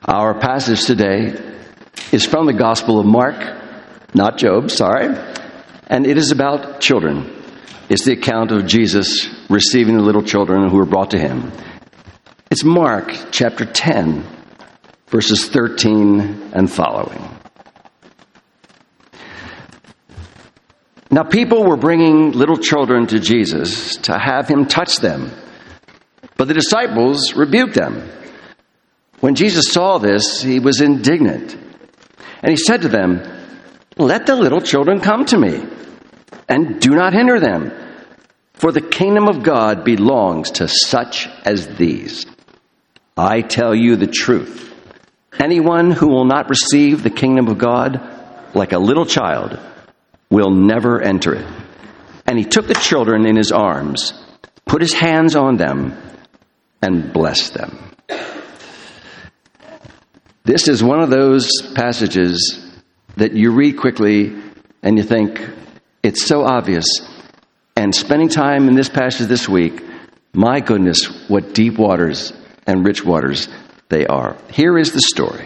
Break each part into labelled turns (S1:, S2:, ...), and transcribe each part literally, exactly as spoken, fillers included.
S1: Our passage today is from the Gospel of Mark, not Job, sorry, and it is about children. It's the account of Jesus receiving the little children who were brought to him. It's Mark chapter ten, verses thirteen and following. Now people were bringing little children to Jesus to have him touch them, but the disciples rebuked them. When Jesus saw this, he was indignant, and he said to them, "Let the little children come to me, and do not hinder them, for the kingdom of God belongs to such as these. I tell you the truth. Anyone who will not receive the kingdom of God like a little child will never enter it." And he took the children in his arms, put his hands on them, and blessed them. This is one of those passages that you read quickly and you think, it's so obvious. And spending time in this passage this week, my goodness, what deep waters and rich waters they are. Here is the story.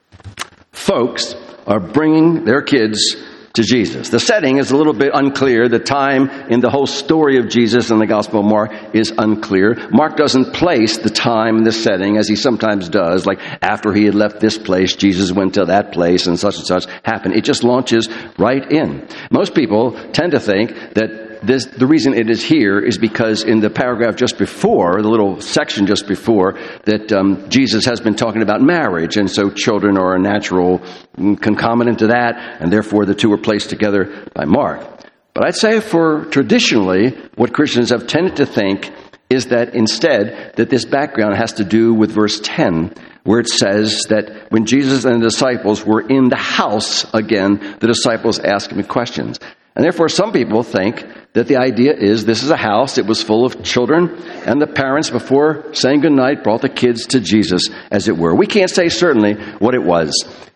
S1: Folks are bringing their kids to Jesus. The setting is a little bit unclear. The time in the whole story of Jesus in the Gospel of Mark is unclear. Mark doesn't place the time and the setting as he sometimes does, like after he had left this place, Jesus went to that place and such and such happened. It just launches right in. Most people tend to think that This, the reason it is here is because in the paragraph just before, the little section just before, that um, Jesus has been talking about marriage, and so children are a natural concomitant to that, and therefore the two are placed together by Mark. But I'd say for traditionally, what Christians have tended to think is that instead, that this background has to do with verse ten, where it says that when Jesus and the disciples were in the house again, the disciples asked him questions. And therefore, some people think that the idea is this is a house, it was full of children, and the parents, before saying goodnight, brought the kids to Jesus, as it were. We can't say certainly what it was.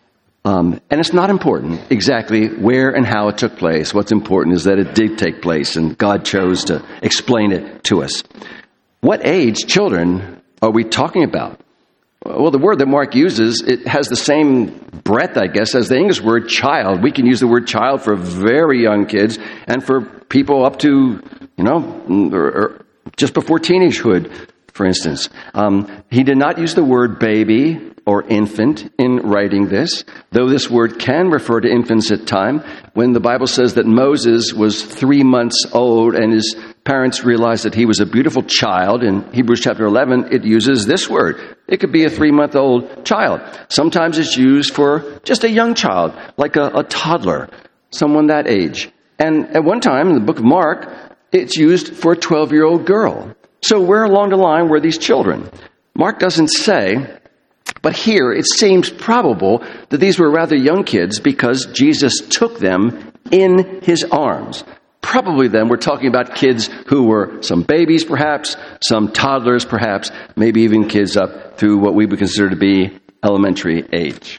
S1: Um, and it's not important exactly where and how it took place. What's important is that it did take place, and God chose to explain it to us. What age children are we talking about? Well, the word that Mark uses, it has the same breadth, I guess, as the English word child. We can use the word child for very young kids and for people up to, you know, or, or just before teenagehood, for instance. Um, he did not use the word baby or infant in writing this, though this word can refer to infants at time. When the Bible says that Moses was three months old and his parents realized that he was a beautiful child, in Hebrews chapter eleven, it uses this word. It could be a three-month-old child. Sometimes it's used for just a young child, like a, a toddler, someone that age. And at one time in the book of Mark, it's used for a twelve-year-old girl. So where along the line were these children? Mark doesn't say, but here it seems probable that these were rather young kids because Jesus took them in his arms. Probably then we're talking about kids who were some babies perhaps, some toddlers perhaps, maybe even kids up through what we would consider to be elementary age.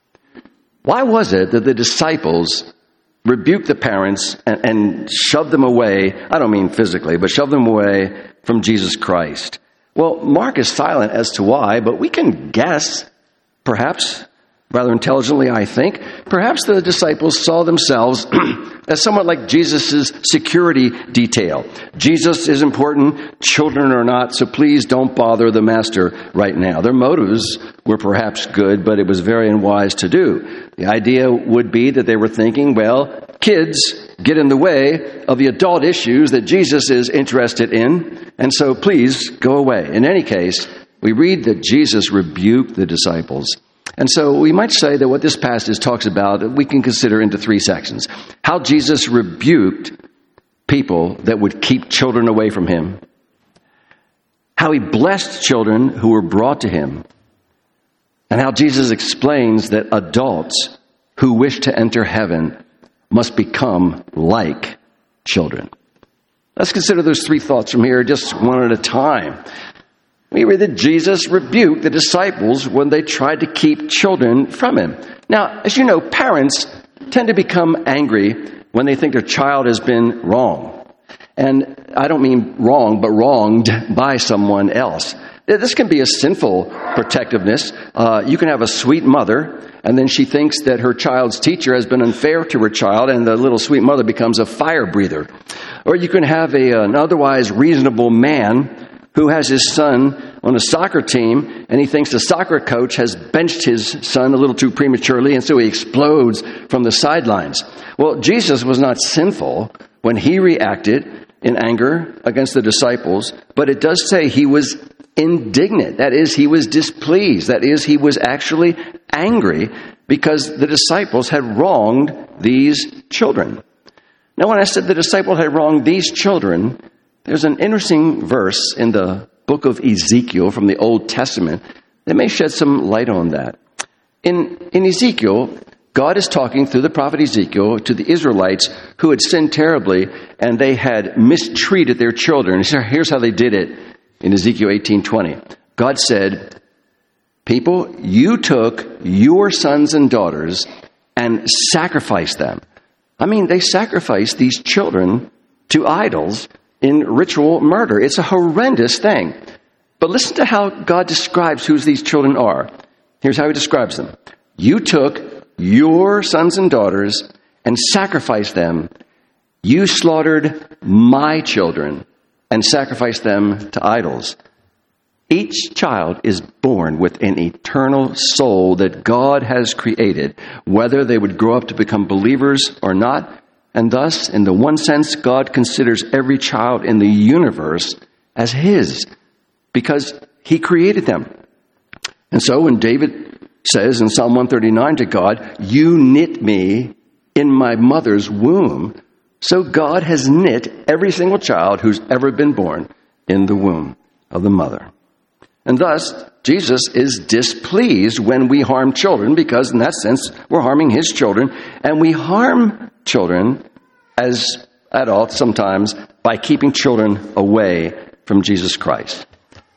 S1: Why was it that the disciples rebuked the parents and, and shoved them away, I don't mean physically, but shoved them away from Jesus Christ? Well, Mark is silent as to why, but we can guess, perhaps, rather intelligently, I think. Perhaps the disciples saw themselves as somewhat like Jesus' security detail. Jesus is important, children are not, so please don't bother the master right now. Their motives were perhaps good, but it was very unwise to do. The idea would be that they were thinking, well, kids get in the way of the adult issues that Jesus is interested in, and so please go away. In any case, we read that Jesus rebuked the disciples. And so we might say that what this passage talks about, we can consider into three sections. How Jesus rebuked people that would keep children away from him. How he blessed children who were brought to him. And how Jesus explains that adults who wish to enter heaven must become like children. Let's consider those three thoughts from here just one at a time. We read that Jesus rebuked the disciples when they tried to keep children from him. Now, as you know, parents tend to become angry when they think their child has been wrong. And I don't mean wrong, but wronged by someone else. This can be a sinful protectiveness. Uh, you can have a sweet mother, and then she thinks that her child's teacher has been unfair to her child, and the little sweet mother becomes a fire breather. Or you can have a, an otherwise reasonable man who has his son on a soccer team, and he thinks the soccer coach has benched his son a little too prematurely, and so he explodes from the sidelines. Well, Jesus was not sinful when he reacted in anger against the disciples, but it does say he was indignant. That is, he was displeased. That is, he was actually angry because the disciples had wronged these children. Now, when I said the disciples had wronged these children, there's an interesting verse in the book of Ezekiel from the Old Testament that may shed some light on that. In, in Ezekiel, God is talking through the prophet Ezekiel to the Israelites who had sinned terribly and they had mistreated their children. Here's how they did it in Ezekiel eighteen twenty. God said, "People, you took your sons and daughters and sacrificed them." I mean, they sacrificed these children to idols in ritual murder. It's a horrendous thing. But listen to how God describes who these children are. Here's how he describes them. "You took your sons and daughters and sacrificed them. You slaughtered my children and sacrificed them to idols." Each child is born with an eternal soul that God has created, whether they would grow up to become believers or not. And thus, in the one sense, God considers every child in the universe as his because he created them. And so when David says in Psalm one thirty-nine to God, "You knit me in my mother's womb," so God has knit every single child who's ever been born in the womb of the mother. And thus, Jesus is displeased when we harm children because in that sense, we're harming his children. And we harm children as adults sometimes by keeping children away from Jesus Christ.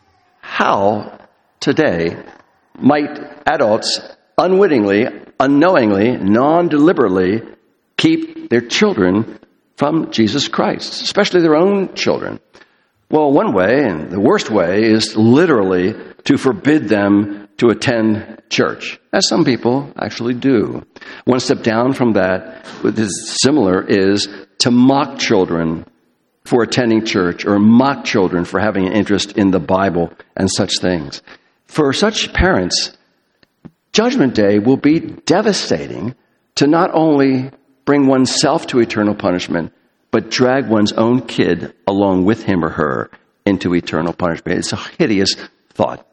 S1: How today might adults unwittingly, unknowingly, non-deliberately keep their children from Jesus Christ, especially their own children? Well, one way, and the worst way, is literally to forbid them to attend church, as some people actually do. One step down from that, which is similar, is to mock children for attending church or mock children for having an interest in the Bible and such things. For such parents, Judgment Day will be devastating to not only bring oneself to eternal punishment, but drag one's own kid along with him or her into eternal punishment. It's a hideous thought.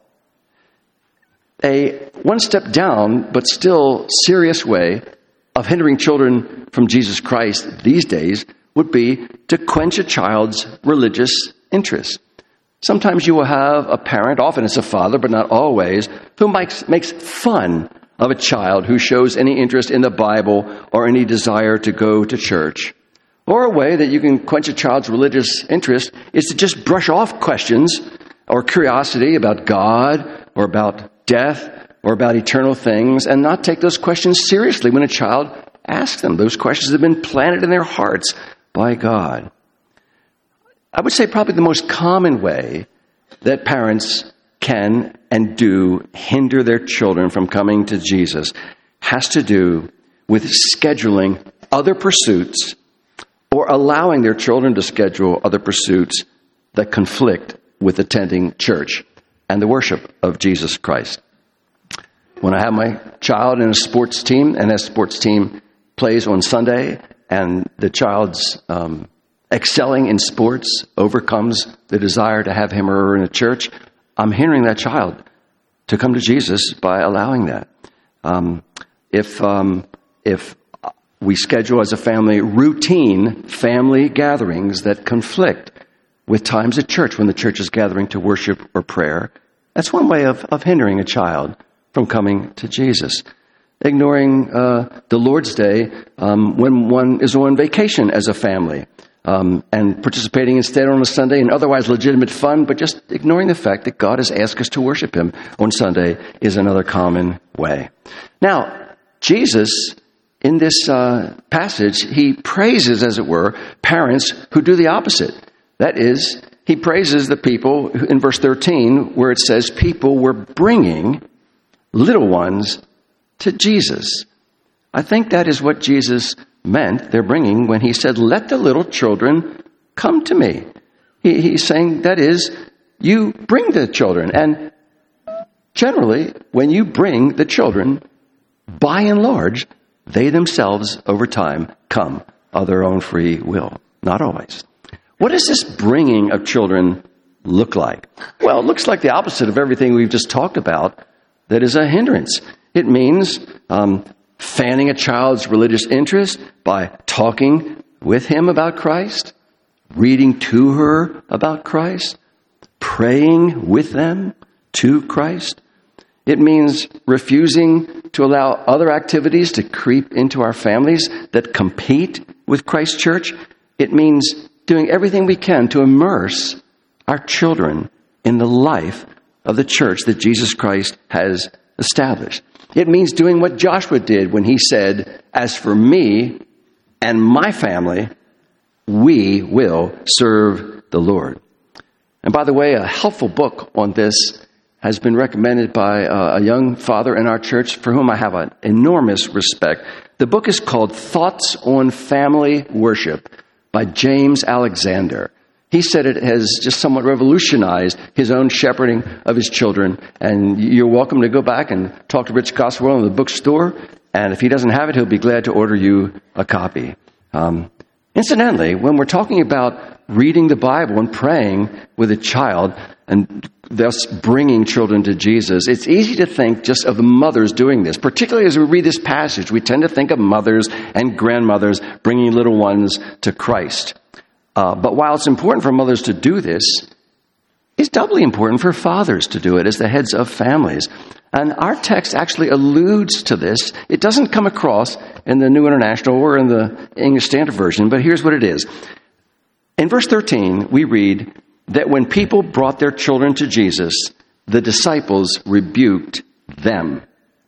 S1: A one step down, but still serious way of hindering children from Jesus Christ these days would be to quench a child's religious interest. Sometimes you will have a parent, often it's a father, but not always, who makes, makes fun of a child who shows any interest in the Bible or any desire to go to church. Or a way that you can quench a child's religious interest is to just brush off questions or curiosity about God or about death or about eternal things and not take those questions seriously when a child asks them. Those questions have been planted in their hearts by God. I would say probably the most common way that parents can and do hinder their children from coming to Jesus has to do with scheduling other pursuits or allowing their children to schedule other pursuits that conflict with attending church and the worship of Jesus Christ. When I have my child in a sports team and that sports team plays on Sunday and the child's um, excelling in sports overcomes the desire to have him or her in a church, I'm hindering that child to come to Jesus by allowing that. Um, if um, if we schedule as a family routine family gatherings that conflict with times at church when the church is gathering to worship or prayer, that's one way of, of hindering a child from coming to Jesus. Ignoring uh, the Lord's Day um, when one is on vacation as a family um, and participating instead on a Sunday in otherwise legitimate fun, but just ignoring the fact that God has asked us to worship him on Sunday is another common way. Now, Jesus, in this uh, passage, he praises, as it were, parents who do the opposite. That is, he praises the people in verse thirteen, where it says people were bringing little ones to Jesus. I think that is what Jesus meant they're bringing when he said, let the little children come to me. He, he's saying, that is, you bring the children. And generally, when you bring the children, by and large, they themselves, over time, come of their own free will. Not always. What does this bringing of children look like? Well, it looks like the opposite of everything we've just talked about that is a hindrance. It means um, fanning a child's religious interest by talking with him about Christ, reading to her about Christ, praying with them to Christ. It means refusing to allow other activities to creep into our families that compete with Christ's church. It means doing everything we can to immerse our children in the life of the church that Jesus Christ has established. It means doing what Joshua did when he said, as for me and my family, we will serve the Lord. And by the way, a helpful book on this has been recommended by a young father in our church for whom I have an enormous respect. The book is called Thoughts on Family Worship by James Alexander. He said it has just somewhat revolutionized his own shepherding of his children. And you're welcome to go back and talk to Rich Goswell in the bookstore. And if he doesn't have it, he'll be glad to order you a copy. Um, incidentally, when we're talking about reading the Bible and praying with a child and thus bringing children to Jesus, it's easy to think just of the mothers doing this. Particularly as we read this passage, we tend to think of mothers and grandmothers bringing little ones to Christ. Uh, but while it's important for mothers to do this, it's doubly important for fathers to do it as the heads of families. And our text actually alludes to this. It doesn't come across in the New International or in the English Standard Version, but here's what it is. In verse thirteen, we read that when people brought their children to Jesus, the disciples rebuked them.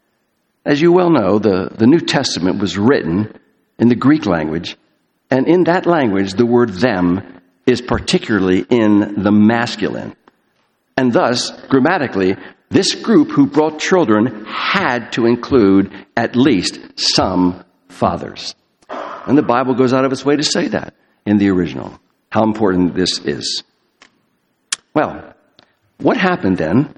S1: As you well know, the, the New Testament was written in the Greek language. And in that language, the word them is particularly in the masculine. And thus, grammatically, this group who brought children had to include at least some fathers. And the Bible goes out of its way to say that in the original, how important this is. Well, what happened then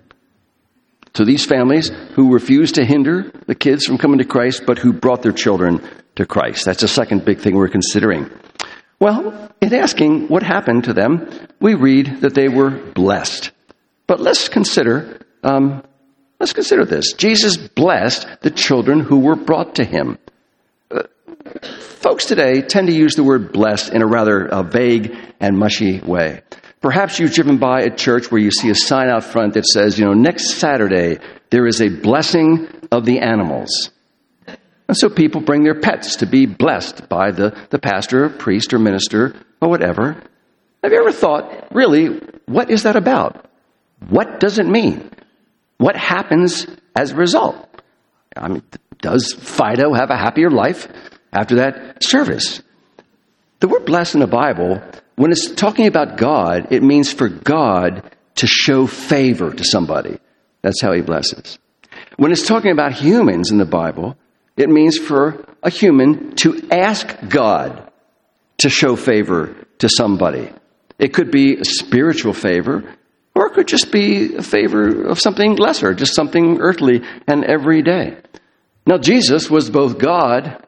S1: to these families who refused to hinder the kids from coming to Christ, but who brought their children to Christ? That's the second big thing we're considering. Well, in asking what happened to them, we read that they were blessed. But let's consider, um, let's consider this. Jesus blessed the children who were brought to him. Uh, folks today tend to use the word blessed in a rather uh, vague and mushy way. Perhaps you've driven by a church where you see a sign out front that says, you know, next Saturday there is a blessing of the animals. And so people bring their pets to be blessed by the, the pastor or priest or minister or whatever. Have you ever thought, really, what is that about? What does it mean? What happens as a result? I mean, does Fido have a happier life after that service? The word blessed in the Bible, when it's talking about God, it means for God to show favor to somebody. That's how he blesses. When it's talking about humans in the Bible, it means for a human to ask God to show favor to somebody. It could be a spiritual favor, or it could just be a favor of something lesser, just something earthly and everyday. Now, Jesus was both God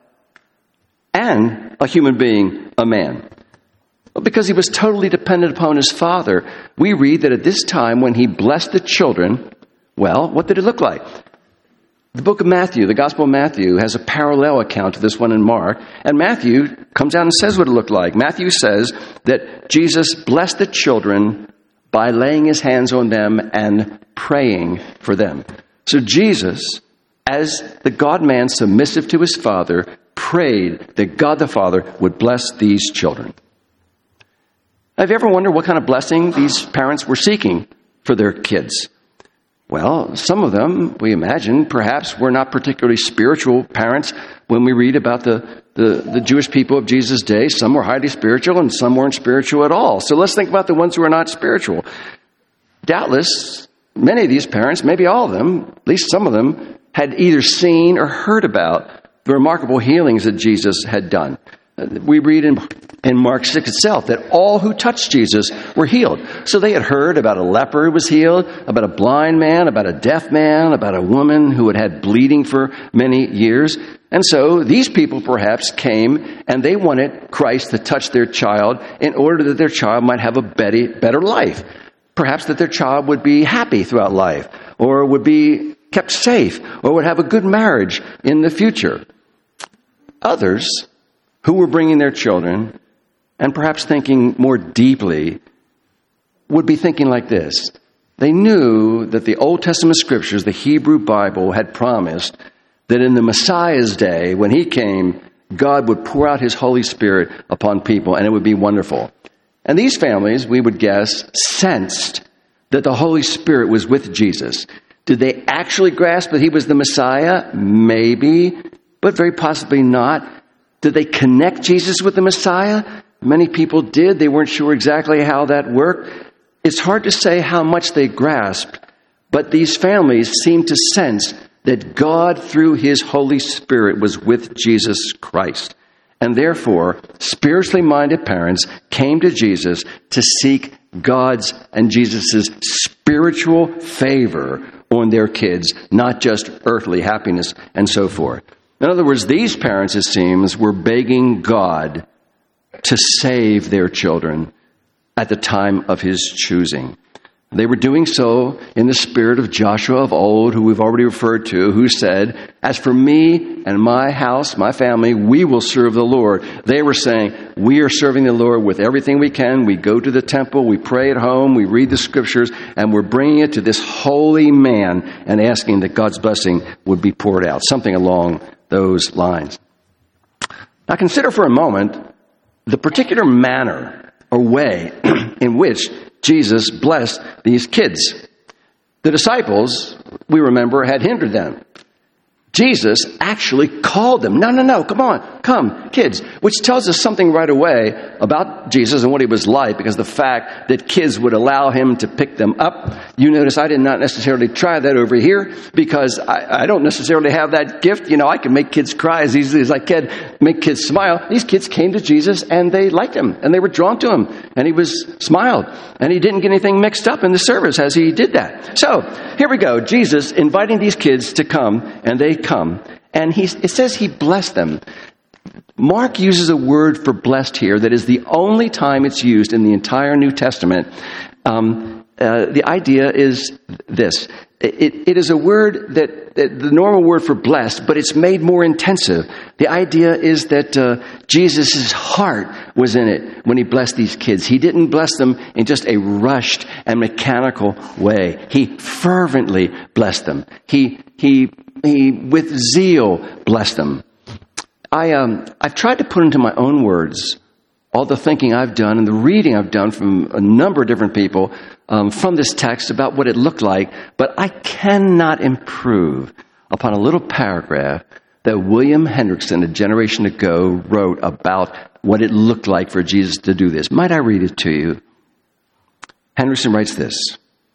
S1: and a human being, a man. Because he was totally dependent upon his Father, we read that at this time when he blessed the children, well, what did it look like? The book of Matthew, the Gospel of Matthew, has a parallel account to this one in Mark. And Matthew comes out and says what it looked like. Matthew says that Jesus blessed the children by laying his hands on them and praying for them. So Jesus, as the God-man submissive to his Father, prayed that God the Father would bless these children. Have you ever wondered what kind of blessing these parents were seeking for their kids? Well, some of them, we imagine, perhaps were not particularly spiritual parents, when we read about the, the, the Jewish people of Jesus' day, some were highly spiritual and some weren't spiritual at all. So let's think about the ones who are not spiritual. Doubtless, many of these parents, maybe all of them, at least some of them, had either seen or heard about the remarkable healings that Jesus had done. We read in, in Mark six itself that all who touched Jesus were healed. So they had heard about a leper who was healed, about a blind man, about a deaf man, about a woman who had had bleeding for many years. And so these people perhaps came and they wanted Christ to touch their child in order that their child might have a better, better life. Perhaps that their child would be happy throughout life, or would be kept safe, or would have a good marriage in the future. Others who were bringing their children, and perhaps thinking more deeply, would be thinking like this. They knew that the Old Testament scriptures, the Hebrew Bible, had promised that in the Messiah's day, when he came, God would pour out his Holy Spirit upon people, and it would be wonderful. And these families, we would guess, sensed that the Holy Spirit was with Jesus. Did they actually grasp that he was the Messiah? Maybe, but very possibly not. Did they connect Jesus with the Messiah? Many people did. They weren't sure exactly how that worked. It's hard to say how much they grasped, but these families seemed to sense that God, through his Holy Spirit, was with Jesus Christ. And therefore, spiritually minded parents came to Jesus to seek God's and Jesus' spiritual favor on their kids, not just earthly happiness and so forth. In other words, these parents, it seems, were begging God to save their children at the time of his choosing. They were doing so in the spirit of Joshua of old, who we've already referred to, who said, "As for me and my house, my family, we will serve the Lord." They were saying, we are serving the Lord with everything we can. We go to the temple, we pray at home, we read the scriptures, and we're bringing it to this holy man and asking that God's blessing would be poured out. Something along those lines. Now consider for a moment the particular manner or way in which Jesus blessed these kids. The disciples, we remember, had hindered them. Jesus actually called them. No, no, no, come on, come, kids. Which tells us something right away about Jesus and what he was like, because the fact that kids would allow him to pick them up. You notice I did not necessarily try that over here, because I, I don't necessarily have that gift. You know, I can make kids cry as easily as I can make kids smile. These kids came to Jesus and they liked him and they were drawn to him, and he was smiled, and he didn't get anything mixed up in the service as he did that. So here we go. Jesus inviting these kids to come, and they come, and he, it says he blessed them. Mark uses a word for blessed here that is the only time it's used in the entire New Testament. Um, uh, the idea is this. It, it is a word that, that the normal word for blessed, but it's made more intensive. The idea is that uh, Jesus' heart was in it when he blessed these kids. He didn't bless them in just a rushed and mechanical way. He fervently blessed them. He he he with zeal blessed them. I um I've tried to put into my own words all the thinking I've done and the reading I've done from a number of different people um, from this text about what it looked like, but I cannot improve upon a little paragraph that William Hendrickson, a generation ago, wrote about what it looked like for Jesus to do this. Might I read it to you? Hendrickson writes this: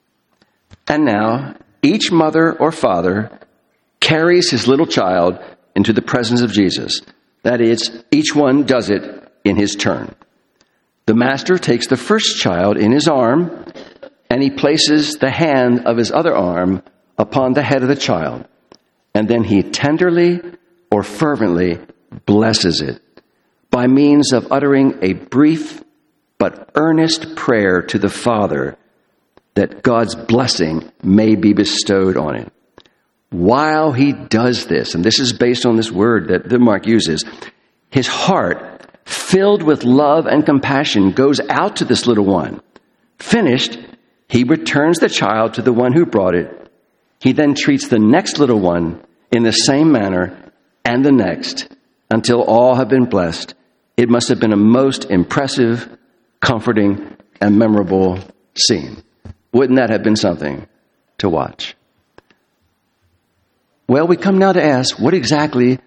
S1: "And now, each mother or father carries his little child into the presence of Jesus. That is, each one does it in his turn. The master takes the first child in his arm, and he places the hand of his other arm upon the head of the child, and then he tenderly or fervently blesses it by means of uttering a brief but earnest prayer to the Father that God's blessing may be bestowed on it. While he does this," and this is based on this word that, that Mark uses, "his heart, filled with love and compassion, goes out to this little one. Finished, he returns the child to the one who brought it. He then treats the next little one in the same manner, and the next, until all have been blessed. It must have been a most impressive, comforting, and memorable scene." Wouldn't that have been something to watch? Well, we come now to ask, what exactly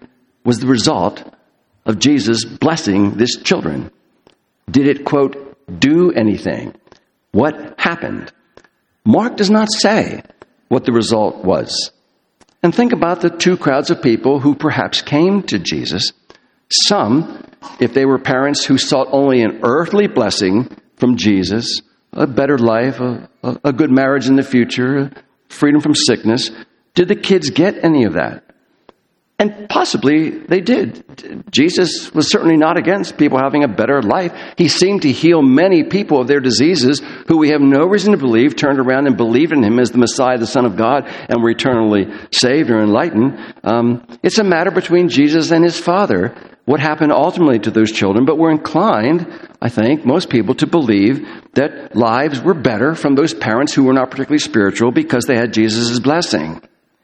S1: was the result of Jesus blessing these children? Did it, quote, do anything? What happened? Mark does not say what the result was. And think about the two crowds of people who perhaps came to Jesus. Some, if they were parents who sought only an earthly blessing from Jesus, a better life, a, a, a good marriage in the future, freedom from sickness, did the kids get any of that? And possibly they did. Jesus was certainly not against people having a better life. He seemed to heal many people of their diseases who we have no reason to believe turned around and believed in him as the Messiah, the Son of God, and were eternally saved or enlightened. Um, it's a matter between Jesus and his Father, what happened ultimately to those children. But we're inclined, I think, most people to believe that lives were better from those parents who were not particularly spiritual because they had Jesus' blessing.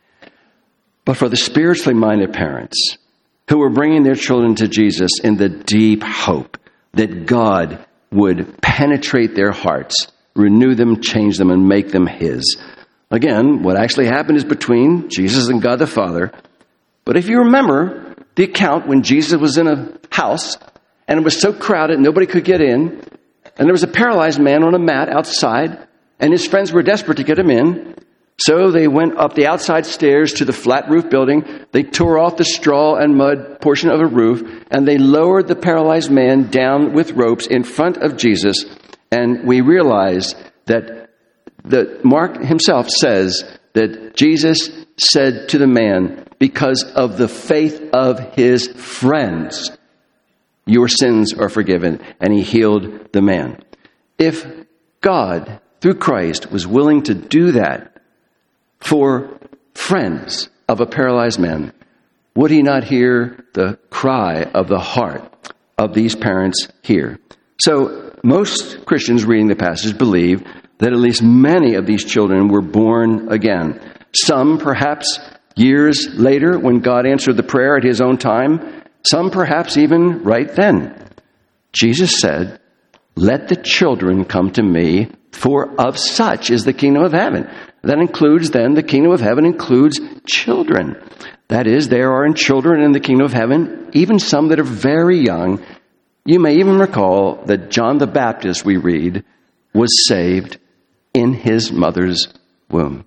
S1: But for the spiritually minded parents who were bringing their children to Jesus in the deep hope that God would penetrate their hearts, renew them, change them, and make them his. Again, what actually happened is between Jesus and God the Father. But if you remember the account when Jesus was in a house and it was so crowded nobody could get in, and there was a paralyzed man on a mat outside, and his friends were desperate to get him in. So they went up the outside stairs to the flat roof building. They tore off the straw and mud portion of a roof, and they lowered the paralyzed man down with ropes in front of Jesus. And we realize that the, Mark himself says that Jesus said to the man, because of the faith of his friends, your sins are forgiven. And he healed the man. If God, through Christ, was willing to do that for friends of a paralyzed man, would he not hear the cry of the heart of these parents here? So most Christians reading the passage believe that at least many of these children were born again. Some perhaps years later when God answered the prayer at his own time. Some perhaps even right then. Jesus said, "Let the children come to me, for of such is the kingdom of heaven." That includes then, the kingdom of heaven includes children. That is, there are children in the kingdom of heaven, even some that are very young. You may even recall that John the Baptist, we read, was saved in his mother's womb.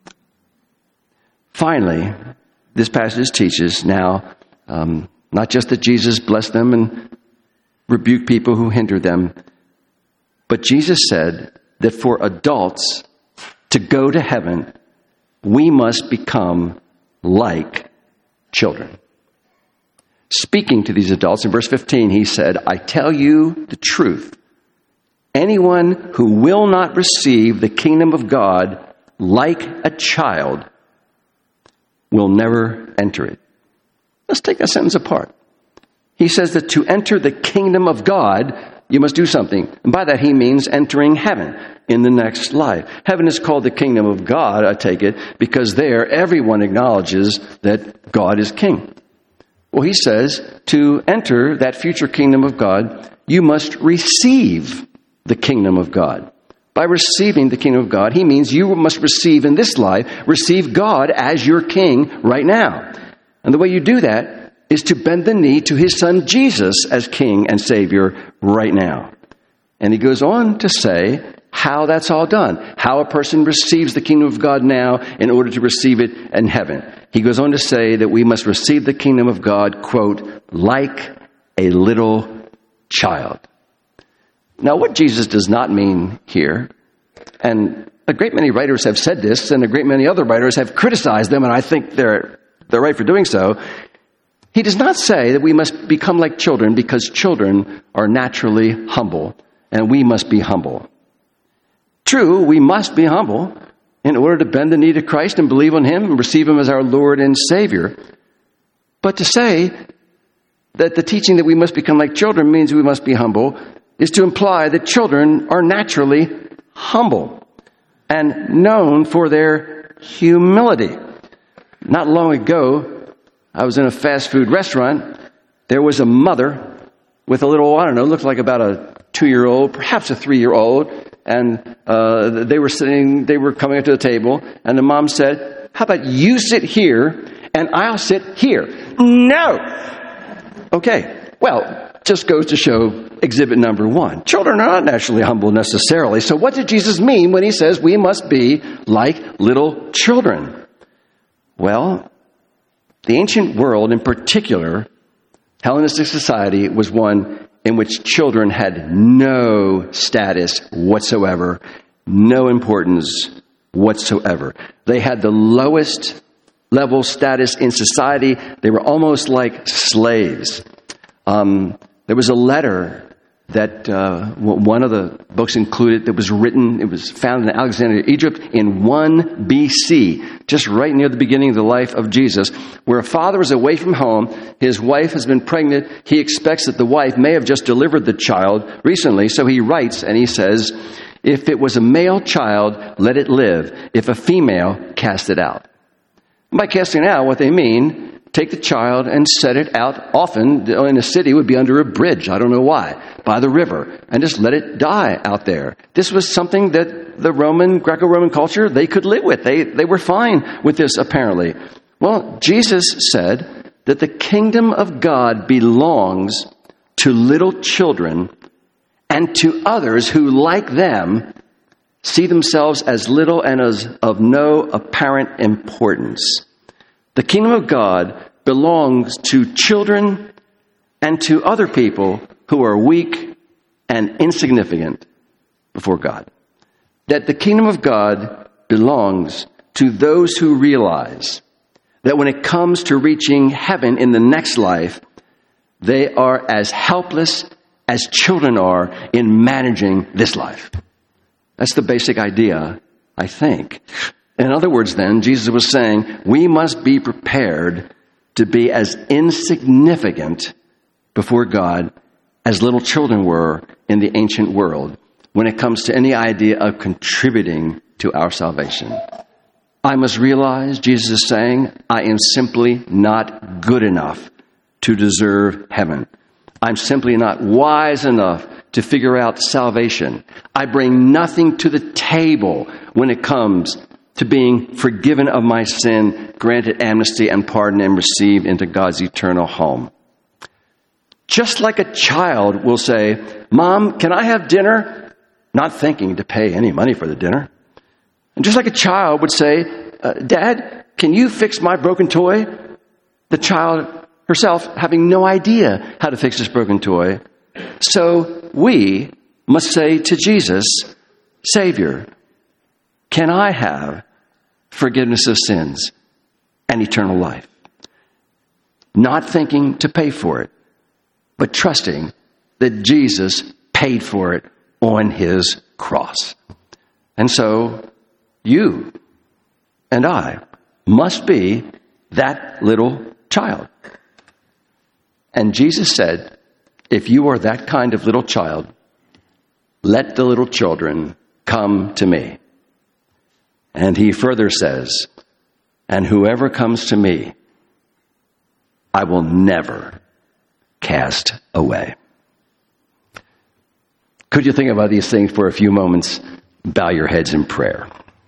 S1: Finally, this passage teaches now, um, not just that Jesus blessed them and rebuked people who hindered them, but Jesus said that for adults to go to heaven, we must become like children. Speaking to these adults in verse fifteen, he said, "I tell you the truth. Anyone who will not receive the kingdom of God like a child will never enter it." Let's take that sentence apart. He says that to enter the kingdom of God, you must do something. And by that he means entering heaven in the next life. Heaven is called the kingdom of God, I take it, because there everyone acknowledges that God is king. Well, he says to enter that future kingdom of God, you must receive the kingdom of God. By receiving the kingdom of God, he means you must receive in this life, receive God as your king right now. And the way you do that is to bend the knee to his son Jesus as king and savior right now. And he goes on to say how that's all done, how a person receives the kingdom of God now in order to receive it in heaven. He goes on to say that we must receive the kingdom of God, quote, like a little child. Now, what Jesus does not mean here, and a great many writers have said this, and a great many other writers have criticized them, and I think they're they're right for doing so. He does not say that we must become like children because children are naturally humble, and we must be humble. True, we must be humble in order to bend the knee to Christ and believe on him and receive him as our Lord and Savior. But to say that the teaching that we must become like children means we must be humble is to imply that children are naturally humble and known for their humility. Not long ago, I was in a fast food restaurant. There was a mother with a little, I don't know, looked like about a two-year-old, perhaps a three-year-old, and uh, they were sitting, they were coming up to the table, and the mom said, "How about you sit here and I'll sit here. No! Okay, well, just goes to show exhibit number one. Children are not naturally humble necessarily. So what did Jesus mean when he says we must be like little children? Well, the ancient world in particular, Hellenistic society, was one in which children had no status whatsoever, no importance whatsoever. They had the lowest level status in society. They were almost like slaves. Um, there was a letter that uh, one of the books included that was written, it was found in Alexandria, Egypt in one B C, just right near the beginning of the life of Jesus, where a father is away from home, his wife has been pregnant, he expects that the wife may have just delivered the child recently, so he writes and he says, if it was a male child, let it live. If a female, cast it out. And by casting out, what they mean, take the child and set it out. Often in a city would be under a bridge. I don't know why. By the river. And just let it die out there. This was something that the Roman, Greco-Roman culture, they could live with. They, they were fine with this apparently. Well, Jesus said that the kingdom of God belongs to little children and to others who, like them, see themselves as little and as of no apparent importance. The kingdom of God belongs to children and to other people who are weak and insignificant before God. That the kingdom of God belongs to those who realize that when it comes to reaching heaven in the next life, they are as helpless as children are in managing this life. That's the basic idea, I think. In other words, then, Jesus was saying, we must be prepared to be as insignificant before God as little children were in the ancient world when it comes to any idea of contributing to our salvation. I must realize, Jesus is saying, I am simply not good enough to deserve heaven. I'm simply not wise enough to figure out salvation. I bring nothing to the table when it comes to being forgiven of my sin, granted amnesty and pardon, and received into God's eternal home. Just like a child will say, Mom, can I have dinner? Not thinking to pay any money for the dinner. And just like a child would say, uh, Dad, can you fix my broken toy? The child herself having no idea how to fix this broken toy. So we must say to Jesus, Savior, can I have forgiveness of sins and eternal life? Not thinking to pay for it, but trusting that Jesus paid for it on his cross. And so you and I must be that little child. And Jesus said, if you are that kind of little child, let the little children come to me. And he further says, and whoever comes to me, I will never cast away. Could you think about these things for a few moments? Bow your heads in prayer.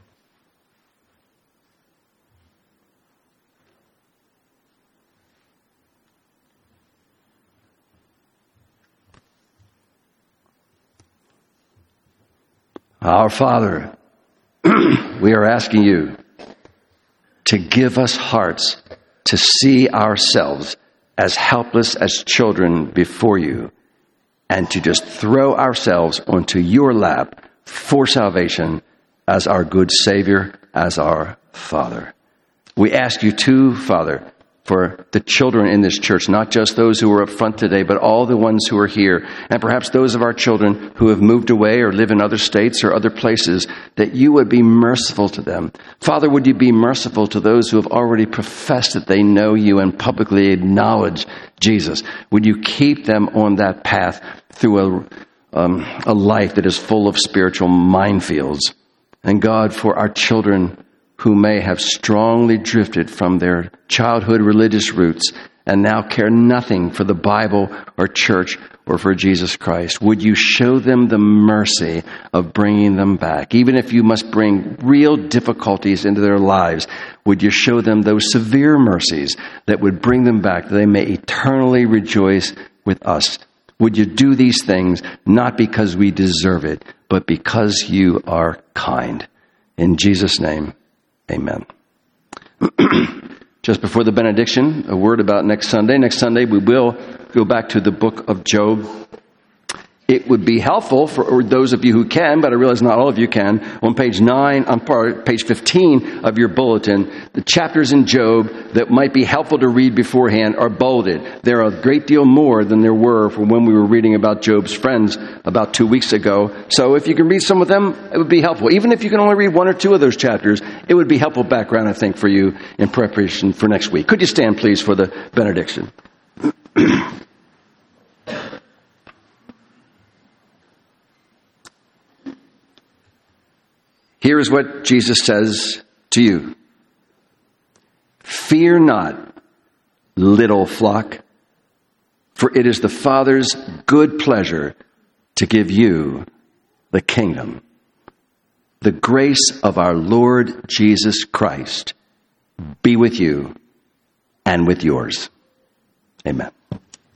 S1: Our Father, we are asking you to give us hearts to see ourselves as helpless as children before you and to just throw ourselves onto your lap for salvation as our good Savior, as our Father. We ask you too, Father, for the children in this church, not just those who are up front today, but all the ones who are here, and perhaps those of our children who have moved away or live in other states or other places, that you would be merciful to them. Father, would you be merciful to those who have already professed that they know you and publicly acknowledge Jesus? Would you keep them on that path through a, um, a life that is full of spiritual minefields? And God, for our children who may have strongly drifted from their childhood religious roots and now care nothing for the Bible or church or for Jesus Christ? Would you show them the mercy of bringing them back? Even if you must bring real difficulties into their lives, would you show them those severe mercies that would bring them back, that they may eternally rejoice with us? Would you do these things not because we deserve it, but because you are kind? In Jesus' name, amen. Just before the benediction, a word about next Sunday. Next Sunday, we will go back to the book of Job. It would be helpful for those of you who can, but I realize not all of you can. On page nine, on page fifteen of your bulletin, the chapters in Job that might be helpful to read beforehand are bolded. There are a great deal more than there were from when we were reading about Job's friends about two weeks ago. So if you can read some of them, it would be helpful. Even if you can only read one or two of those chapters, it would be helpful background, I think, for you in preparation for next week. Could you stand, please, for the benediction? Here is what Jesus says to you. Fear not, little flock, for it is the Father's good pleasure to give you the kingdom. The grace of our Lord Jesus Christ be with you and with yours. Amen.